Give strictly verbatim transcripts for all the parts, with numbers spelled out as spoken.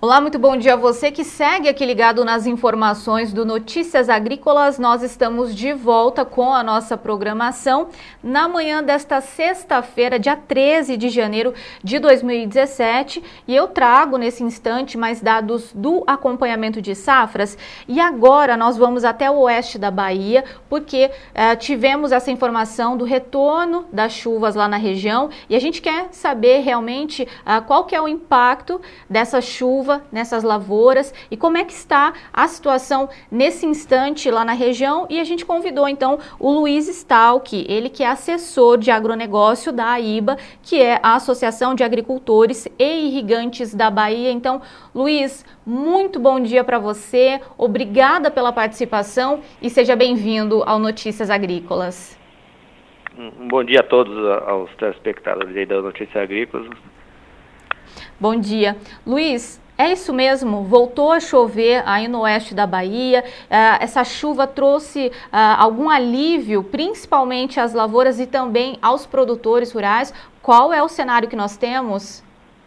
Olá, muito bom dia a você que segue aqui ligado nas informações do Notícias Agrícolas. Nós estamos de volta com a nossa programação na manhã desta sexta-feira, dia treze de janeiro de dois mil e dezessete. E eu trago nesse instante mais dados do acompanhamento de safras. E agora nós vamos até o oeste da Bahia, porque eh, tivemos essa informação do retorno das chuvas lá na região. E a gente quer saber realmente ah, qual que é o impacto dessa chuva nessas lavouras e como é que está a situação nesse instante lá na região. E a gente convidou então o Luiz Stalk, ele que é assessor de agronegócio da AIBA, que é a Associação de Agricultores e Irrigantes da Bahia. Então, Luiz, muito bom dia para você, obrigada pela participação e seja bem-vindo ao Notícias Agrícolas. Um bom dia a todos, aos telespectadores aí da Notícias Agrícolas. Bom dia. Luiz, é isso mesmo, voltou a chover aí no oeste da Bahia, uh, essa chuva trouxe uh, algum alívio, principalmente às lavouras e também aos produtores rurais. Qual é o cenário que nós temos?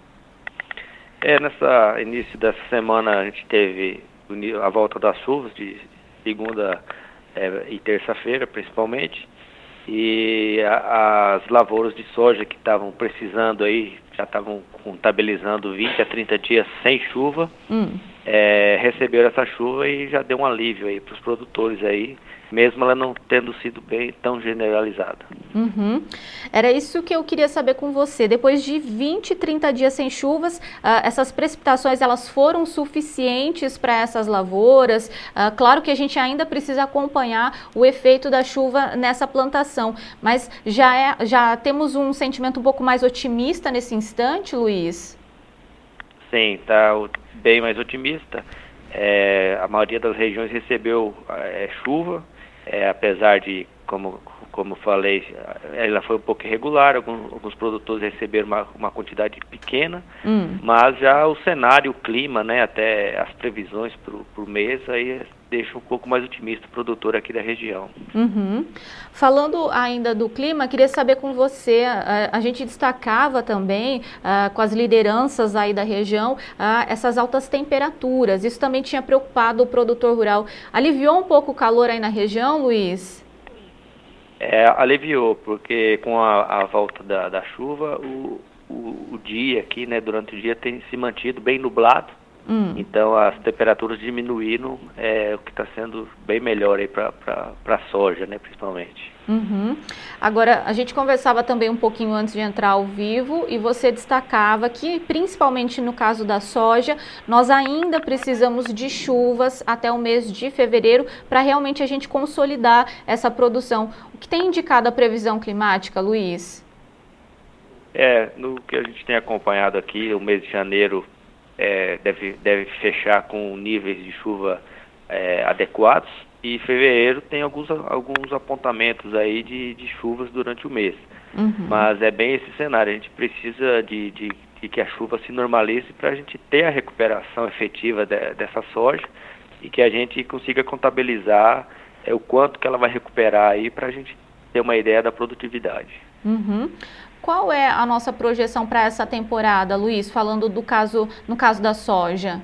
É, nessa início dessa semana a gente teve a volta das chuvas, de segunda é, e terça-feira principalmente, e a, as lavouras de soja que estavam precisando aí, já estavam contabilizando vinte a trinta dias sem chuva, hum. é, receberam essa chuva e já deu um alívio aí para os produtores aí, mesmo ela não tendo sido bem tão generalizada. Uhum. Era isso que eu queria saber com você. Depois de vinte, trinta dias sem chuvas, uh, essas precipitações elas foram suficientes para essas lavouras? Uh, claro que a gente ainda precisa acompanhar o efeito da chuva nessa plantação, mas já, é, já temos um sentimento um pouco mais otimista nesse instante, Luiz? Sim, está bem mais otimista. É, a maioria das regiões recebeu é, chuva, é, apesar de, como, como falei, ela foi um pouco irregular, alguns, alguns produtores receberam uma, uma quantidade pequena, hum. mas já o cenário, o clima, né, até as previsões para o mês, aí deixa um pouco mais otimista o produtor aqui da região. Uhum. Falando ainda do clima, queria saber com você, a, a gente destacava também a, com as lideranças aí da região, a, essas altas temperaturas, isso também tinha preocupado o produtor rural. Aliviou um pouco o calor aí na região, Luiz? É, aliviou, porque com a, a volta da, da chuva, o, o, o dia aqui, né, durante o dia tem se mantido bem nublado. Hum. Então as temperaturas diminuíram, é o que está sendo bem melhor aí para a soja, né, principalmente. Uhum. Agora, a gente conversava também um pouquinho antes de entrar ao vivo e você destacava que, principalmente no caso da soja, nós ainda precisamos de chuvas até o mês de fevereiro para realmente a gente consolidar essa produção. O que tem indicado a previsão climática, Luiz? É, no que a gente tem acompanhado aqui, o mês de janeiro É, deve, deve fechar com níveis de chuva é, adequados, e fevereiro tem alguns, alguns apontamentos aí de, de chuvas durante o mês. Uhum. Mas é bem esse cenário, a gente precisa de, de, de que a chuva se normalize para a gente ter a recuperação efetiva de, dessa soja e que a gente consiga contabilizar é, o quanto que ela vai recuperar aí para a gente ter uma ideia da produtividade. Uhum. Qual é a nossa projeção para essa temporada, Luiz, falando do caso, no caso da soja?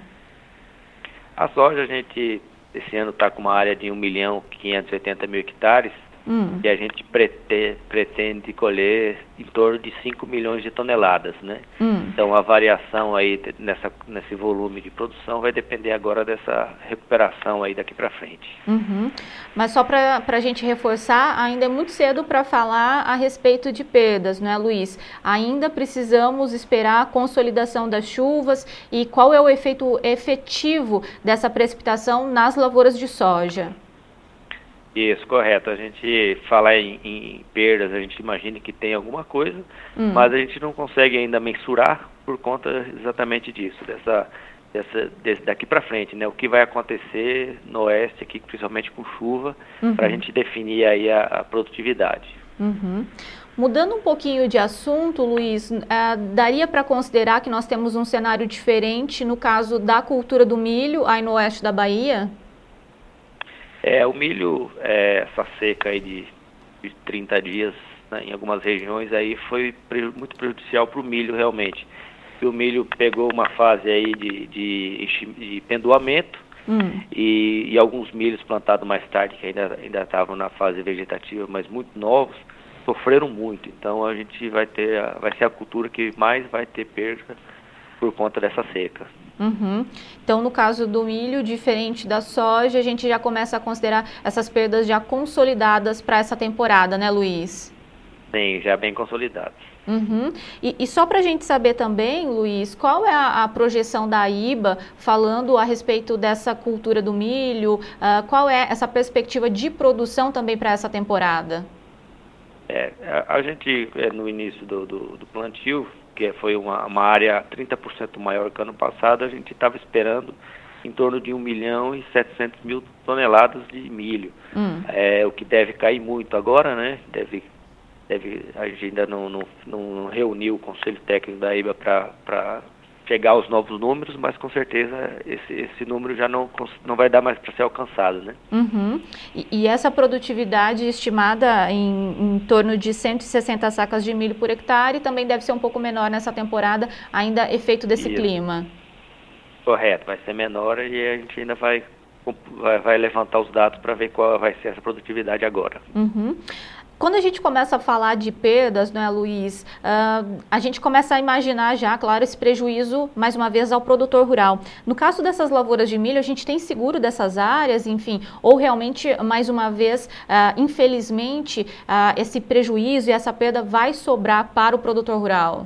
A soja, a gente, esse ano está com uma área de um milhão quinhentos e oitenta mil hectares, hum. e a gente pretende, pretende colher em torno de cinco milhões de toneladas, né? Hum. Então a variação aí nessa, nesse volume de produção vai depender agora dessa recuperação aí daqui para frente. Uhum. Mas só para a gente reforçar, ainda é muito cedo para falar a respeito de perdas, não é, Luiz? Ainda precisamos esperar a consolidação das chuvas e qual é o efeito efetivo dessa precipitação nas lavouras de soja. Isso, correto. A gente fala em, em perdas, a gente imagina que tem alguma coisa, hum. mas a gente não consegue ainda mensurar por conta exatamente disso, dessa, dessa, desse, daqui para frente, né? O que vai acontecer no oeste aqui, principalmente com chuva, uhum. para a gente definir aí a, a produtividade. Uhum. Mudando um pouquinho de assunto, Luiz, uh, daria para considerar que nós temos um cenário diferente no caso da cultura do milho aí no oeste da Bahia? É, o milho, é, essa seca aí de, de trinta dias, né, em algumas regiões aí foi pre, muito prejudicial para o milho realmente. que o milho pegou uma fase aí de, de, de pendoamento, hum. e, e alguns milhos plantados mais tarde, que ainda ainda estavam na fase vegetativa, mas muito novos, sofreram muito. Então a gente vai ter, vai ser a cultura que mais vai ter perda por conta dessa seca. Uhum. Então, no caso do milho, diferente da soja, a gente já começa a considerar essas perdas já consolidadas para essa temporada, né, Luiz? Sim, já bem consolidadas. Uhum. E, e só para a gente saber também, Luiz, qual é a, a projeção da I B A falando a respeito dessa cultura do milho? Uh, qual é essa perspectiva de produção também para essa temporada? É, a, a gente, é, no início do, do, do plantio, que foi uma, uma área trinta por cento maior que ano passado, a gente estava esperando em torno de um milhão e setecentos mil toneladas de milho. Hum. É, o que deve cair muito agora, né? Deve, deve, a gente ainda não, não, não reuniu o Conselho Técnico da I B A para chegar aos novos números, mas com certeza esse, esse número já não, não vai dar mais para ser alcançado, né? Uhum. E, e essa produtividade estimada em, em torno de cento e sessenta sacas de milho por hectare também deve ser um pouco menor nessa temporada, ainda efeito desse Isso. clima. Correto, vai ser menor e a gente ainda vai, vai, vai levantar os dados para ver qual vai ser essa produtividade agora. Uhum. Quando a gente começa a falar de perdas, né, Luiz, uh, a gente começa a imaginar já, claro, esse prejuízo, mais uma vez, ao produtor rural. No caso dessas lavouras de milho, a gente tem seguro dessas áreas, enfim, ou realmente, mais uma vez, uh, infelizmente, uh, esse prejuízo e essa perda vai sobrar para o produtor rural?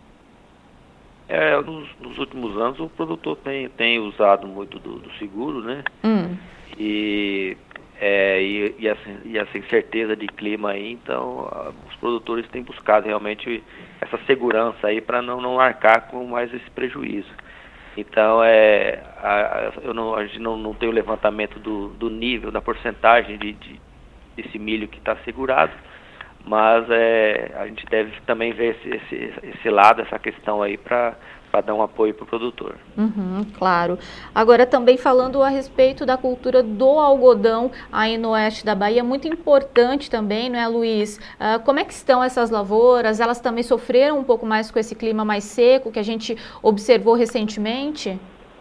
É, nos, nos últimos anos, o produtor tem, tem usado muito do, do seguro, né? Hum. E... É, e, e, essa, e essa incerteza de clima aí, então a, os produtores têm buscado realmente essa segurança aí para não, não arcar com mais esse prejuízo. Então é, a, eu não, a gente não, não tem o levantamento do, do nível, da porcentagem de, de, desse milho que está segurado, mas é, a gente deve também ver esse, esse, esse lado, essa questão aí para para dar um apoio para o produtor. Uhum, claro. Agora também falando a respeito da cultura do algodão aí no oeste da Bahia, muito importante também, não é, Luiz? Uh, como é que estão essas lavouras? Elas também sofreram um pouco mais com esse clima mais seco que a gente observou recentemente?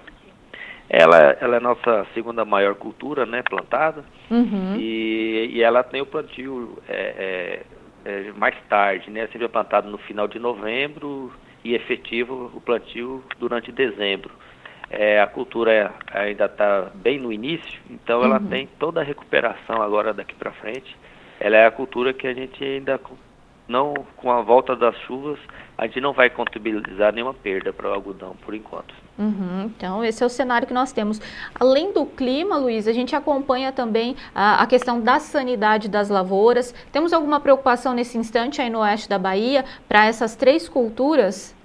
Ela, ela é a nossa segunda maior cultura, né, plantada, uhum. e, e ela tem o plantio é, é, é, mais tarde, né, sempre é plantado no final de novembro, e efetivo o plantio durante dezembro. É, a cultura ainda está bem no início, então ela uhum. tem toda a recuperação agora daqui para frente. Ela é a cultura que a gente ainda, não, com a volta das chuvas, a gente não vai contabilizar nenhuma perda para o algodão por enquanto. Uhum, então esse é o cenário que nós temos. Além do clima, Luiz, a gente acompanha também a, a questão da sanidade das lavouras. Temos alguma preocupação nesse instante aí no oeste da Bahia para essas três culturas?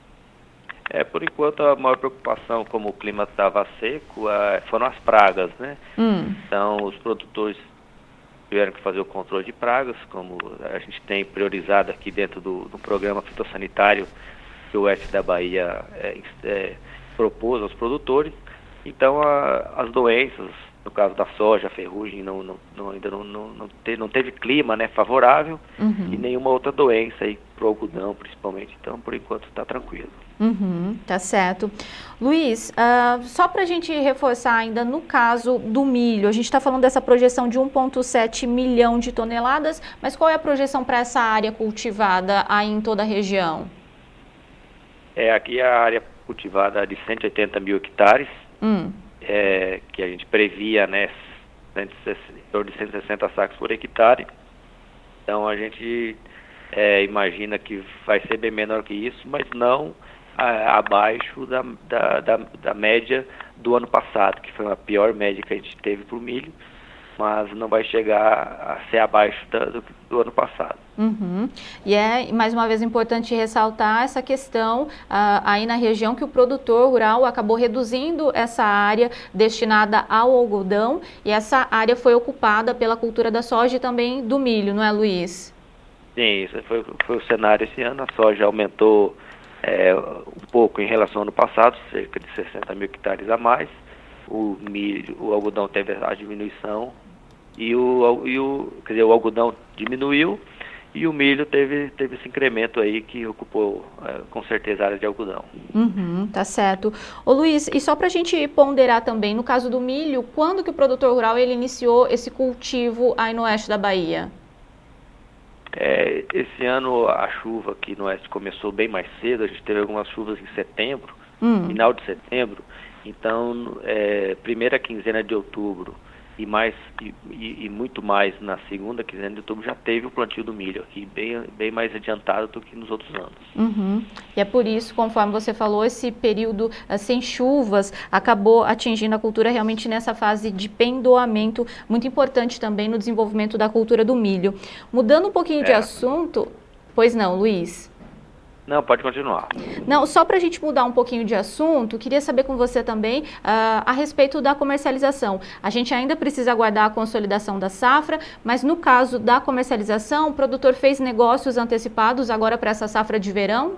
É, por enquanto a maior preocupação, como o clima estava seco, é, foram as pragas, né? Hum. Então os produtores tiveram que fazer o controle de pragas, como a gente tem priorizado aqui dentro do, do programa fitossanitário que o oeste da Bahia é, é, propôs aos produtores. Então a, as doenças, no caso da soja, a ferrugem, não, não, não, ainda não, não, não, teve, não teve clima, né, favorável, uhum. e nenhuma outra doença aí pro algodão principalmente. Então por enquanto está tranquilo. Uhum, tá certo. Luiz, uh, só para a gente reforçar ainda no caso do milho, a gente está falando dessa projeção de um vírgula sete milhão de toneladas, mas qual é a projeção para essa área cultivada aí em toda a região? É, aqui a área cultivada de cento e oitenta mil hectares, hum. é, que a gente previa, né, em torno de cento e sessenta sacos por hectare. Então a gente é, imagina que vai ser bem menor que isso, mas não a, abaixo da, da, da, da média do ano passado, que foi a pior média que a gente teve para o milho, mas não vai chegar a ser abaixo da, do, do ano passado. Uhum. E é, mais uma vez, importante ressaltar essa questão uh, aí na região que o produtor rural acabou reduzindo essa área destinada ao algodão e essa área foi ocupada pela cultura da soja e também do milho, não é, Luiz? Sim, isso foi, foi o cenário esse ano. A soja aumentou é, um pouco em relação ao ano passado, cerca de sessenta mil hectares a mais. O milho, o algodão teve a diminuição e o, e o, quer dizer, o algodão diminuiu e o milho teve, teve esse incremento aí que ocupou é, com certeza a área de algodão. Uhum, tá certo. Ô Luiz, e só para a gente ponderar também, no caso do milho, quando que o produtor rural ele iniciou esse cultivo aí no oeste da Bahia? É, esse ano a chuva aqui no oeste começou bem mais cedo, a gente teve algumas chuvas em setembro, hum. final de setembro, então é, primeira quinzena de outubro e, mais, e, e, e muito mais na segunda quinzena de outubro já teve o plantio do milho aqui, bem, bem mais adiantado do que nos outros anos. Uhum. E é por isso, conforme você falou, esse período uh, sem chuvas acabou atingindo a cultura realmente nessa fase de pendoamento, muito importante também no desenvolvimento da cultura do milho. Mudando um pouquinho é. de assunto, pois não, Luiz? Não, pode continuar. Não, só para a gente mudar um pouquinho de assunto, queria saber com você também uh, a respeito da comercialização. A gente ainda precisa aguardar a consolidação da safra, mas no caso da comercialização, o produtor fez negócios antecipados agora para essa safra de verão?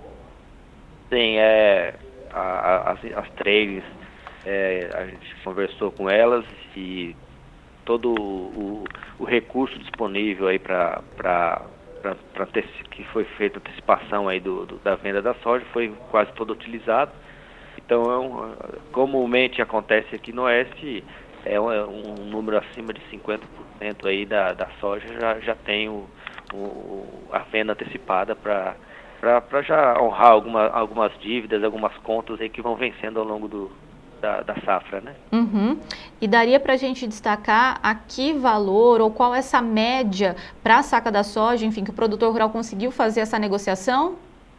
Sim, é, a, a, as, as tradings, é, a gente conversou com elas e todo o, o recurso disponível aí para Pra, pra que foi feita a antecipação aí do, do, da venda da soja, foi quase todo utilizado. Então, é um, comumente acontece aqui no Oeste, é um, é um número acima de cinquenta por cento aí da, da soja já, já tem o, o, a venda antecipada para já honrar alguma, algumas dívidas, algumas contas aí que vão vencendo ao longo do, da, da safra, né? Uhum. E daria para a gente destacar a que valor ou qual essa média para a saca da soja, enfim, que o produtor rural conseguiu fazer essa negociação?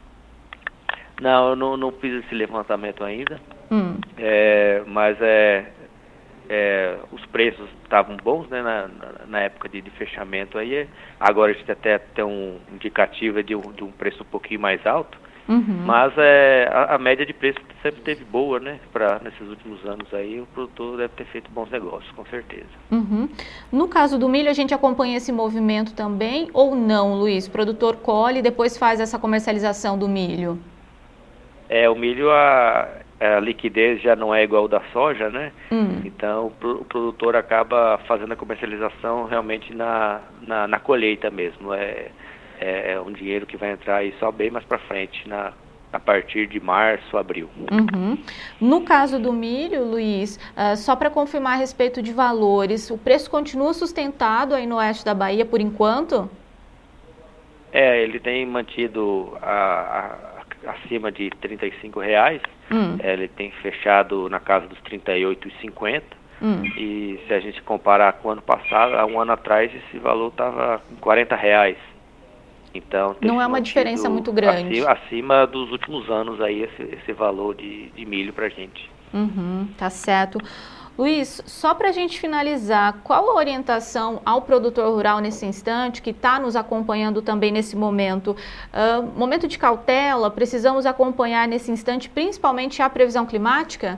Não, eu não, não fiz esse levantamento ainda, hum. é, mas é, é, os preços estavam bons, né, na, na época de, de fechamento aí. Agora a gente até tem um indicativo de um, de um preço um pouquinho mais alto. Uhum. Mas é, a, a média de preço sempre esteve boa, né? Pra, nesses últimos anos aí, o produtor deve ter feito bons negócios, com certeza. Uhum. No caso do milho, a gente acompanha esse movimento também ou não, Luiz? O produtor colhe e depois faz essa comercialização do milho? É, o milho, a, a liquidez já não é igual da soja, né? Hum. Então, o, pro, o produtor acaba fazendo a comercialização realmente na, na, na colheita mesmo. É, É um dinheiro que vai entrar aí só bem mais para frente, na, a partir de março, abril. Uhum. No caso do milho, Luiz, uh, só para confirmar a respeito de valores, o preço continua sustentado aí no oeste da Bahia por enquanto? É, ele tem mantido a, a, acima de trinta e cinco reais, hum. é, ele tem fechado na casa dos trinta e oito reais e cinquenta centavos. Hum. E se a gente comparar com o ano passado, há um ano atrás, esse valor estava com quarenta reais. Então, não é uma diferença muito grande. Acima, acima dos últimos anos aí esse, esse valor de, de milho para a gente. Uhum, tá certo. Luiz, só para a gente finalizar, qual a orientação ao produtor rural nesse instante, que está nos acompanhando também nesse momento? Uh, momento de cautela, precisamos acompanhar nesse instante principalmente a previsão climática?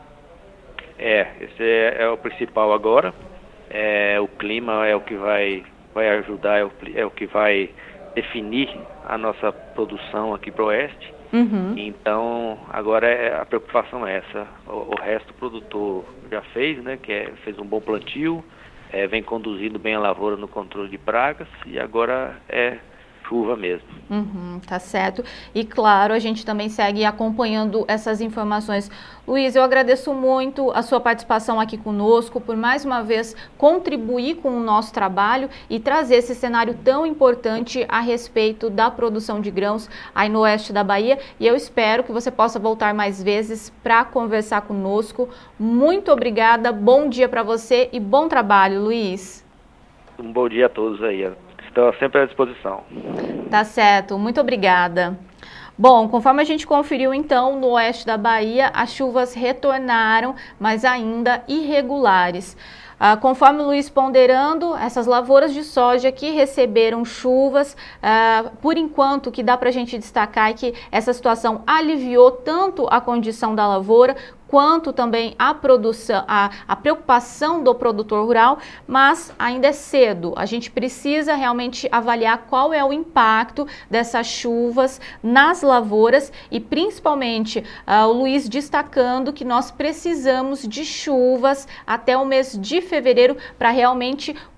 É, esse é, é o principal agora. É, o clima é o que vai, vai ajudar, é o, é o que vai definir a nossa produção aqui para o oeste. Uhum. Então, agora é, a preocupação é essa. O, o resto o produtor já fez, né? Que é, fez um bom plantio, é, vem conduzindo bem a lavoura no controle de pragas e agora é chuva mesmo. Uhum, tá certo. E claro, a gente também segue acompanhando essas informações. Luiz, eu agradeço muito a sua participação aqui conosco, por mais uma vez contribuir com o nosso trabalho e trazer esse cenário tão importante a respeito da produção de grãos aí no oeste da Bahia. E eu espero que você possa voltar mais vezes para conversar conosco. Muito obrigada, bom dia para você e bom trabalho, Luiz. Um bom dia a todos aí. Estou sempre à disposição. Tá certo, muito obrigada. Bom, conforme a gente conferiu então, no oeste da Bahia, as chuvas retornaram, mas ainda irregulares. Ah, conforme o Luiz ponderando, essas lavouras de soja que receberam chuvas, ah, por enquanto o que dá para a gente destacar é que essa situação aliviou tanto a condição da lavoura, quanto também a produção, a, a preocupação do produtor rural, mas ainda é cedo. A gente precisa realmente avaliar qual é o impacto dessas chuvas nas lavouras e principalmente uh, o Luiz destacando que nós precisamos de chuvas até o mês de fevereiro para realmente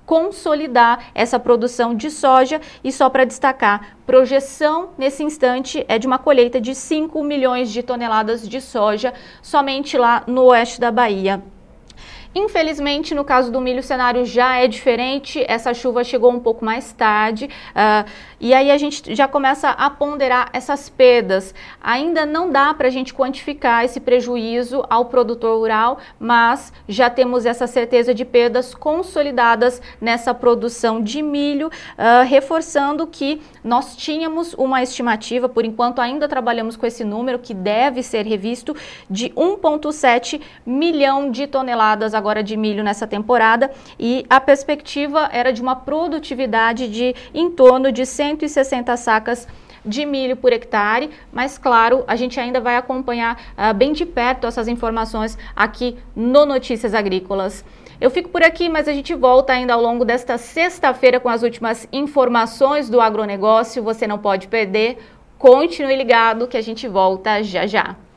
consolidar essa produção de soja. E só para destacar, projeção nesse instante é de uma colheita de cinco milhões de toneladas de soja somente lá no oeste da Bahia. Infelizmente, no caso do milho, o cenário já é diferente, essa chuva chegou um pouco mais tarde, uh, e aí a gente já começa a ponderar essas perdas. Ainda não dá para a gente quantificar esse prejuízo ao produtor rural, mas já temos essa certeza de perdas consolidadas nessa produção de milho, uh, reforçando que nós tínhamos uma estimativa, por enquanto ainda trabalhamos com esse número, que deve ser revisto, de um vírgula sete milhão de toneladas agora de milho nessa temporada, e a perspectiva era de uma produtividade de em torno de cento e sessenta sacas de milho por hectare, mas claro, a gente ainda vai acompanhar uh, bem de perto essas informações aqui no Notícias Agrícolas. Eu fico por aqui, mas a gente volta ainda ao longo desta sexta-feira com as últimas informações do agronegócio. Você não pode perder, continue ligado que a gente volta já já.